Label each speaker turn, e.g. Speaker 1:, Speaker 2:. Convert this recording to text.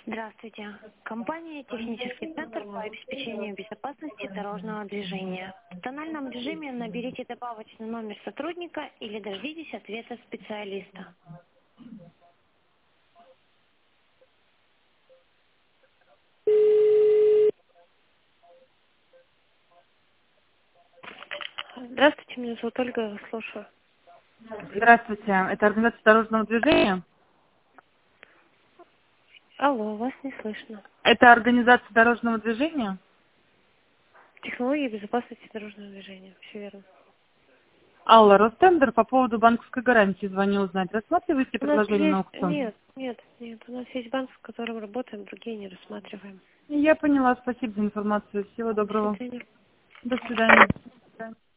Speaker 1: Здравствуйте. Компания «Технический центр по обеспечению безопасности дорожного движения». В тональном режиме наберите добавочный номер сотрудника или дождитесь ответа специалиста. Здравствуйте, меня зовут Ольга, слушаю.
Speaker 2: Здравствуйте, это организация дорожного движения?
Speaker 1: Алло, вас не слышно.
Speaker 2: Это организация дорожного движения?
Speaker 1: Технологии безопасности дорожного движения. Все верно.
Speaker 2: Алла, Ростендер, по поводу банковской гарантии звоню узнать. Рассматриваете
Speaker 1: У нас
Speaker 2: предложение на
Speaker 1: есть...
Speaker 2: аукцион?
Speaker 1: Нет. У нас есть банк, с которым работаем, другие не рассматриваем.
Speaker 2: Я поняла, спасибо за информацию. Всего
Speaker 1: До
Speaker 2: доброго.
Speaker 1: свидания.
Speaker 2: До свидания.